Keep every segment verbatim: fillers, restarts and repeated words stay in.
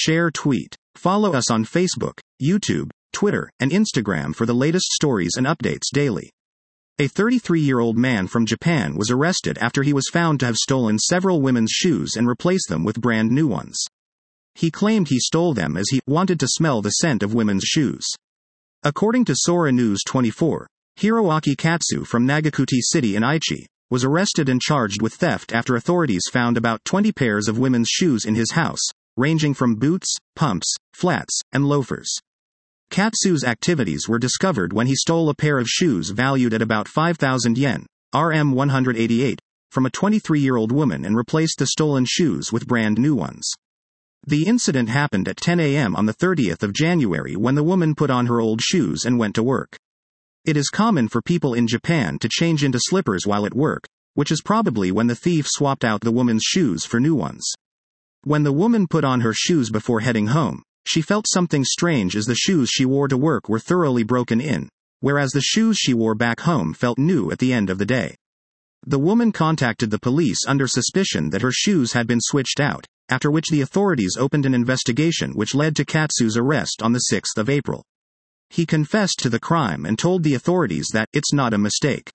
Share tweet. Follow us on Facebook, YouTube, Twitter, and Instagram for the latest stories and updates daily. A thirty-three-year-old man from Japan was arrested after he was found to have stolen several women's shoes and replaced them with brand new ones. He claimed he stole them as he wanted to smell the scent of women's shoes. According to Sora News twenty-four, Hiroaki Katsu from Nagakuti City in Aichi was arrested and charged with theft after authorities found about twenty pairs of women's shoes in his house, ranging from boots, pumps, flats, and loafers. Katsu's activities were discovered when he stole a pair of shoes valued at about five thousand yen, R M one hundred eighty-eight, from a twenty-three-year-old woman and replaced the stolen shoes with brand new ones. The incident happened at ten a m on the thirtieth of January when the woman put on her old shoes and went to work. It is common for people in Japan to change into slippers while at work, which is probably when the thief swapped out the woman's shoes for new ones. When the woman put on her shoes before heading home, she felt something strange as the shoes she wore to work were thoroughly broken in, whereas the shoes she wore back home felt new at the end of the day. The woman contacted the police under suspicion that her shoes had been switched out, after which the authorities opened an investigation which led to Katsu's arrest on the sixth of April. He confessed to the crime and told the authorities that it's not a mistake.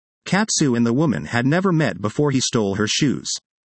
Katsu and the woman had never met before he stole her shoes.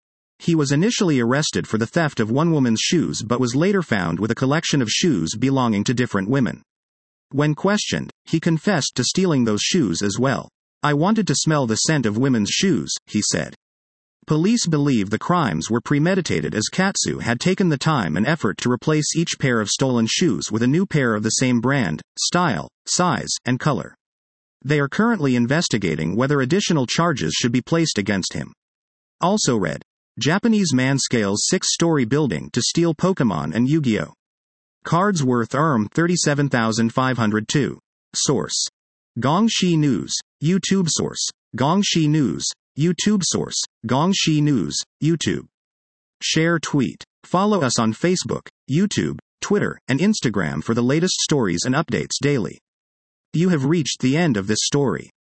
He was initially arrested for the theft of one woman's shoes but was later found with a collection of shoes belonging to different women. When questioned, he confessed to stealing those shoes as well. "I wanted to smell the scent of women's shoes," he said. Police believe the crimes were premeditated as Katsu had taken the time and effort to replace each pair of stolen shoes with a new pair of the same brand, style, size, and color. They are currently investigating whether additional charges should be placed against him. Also read: Japanese man scales six-story building to steal Pokemon and Yu-Gi-Oh! Cards worth R M thirty-seven thousand five hundred two. Source: Gongxi News. YouTube source: Gongxi News. YouTube source: Gongxi News, YouTube. Share tweet. Follow us on Facebook, YouTube, Twitter, and Instagram for the latest stories and updates daily. You have reached the end of this story.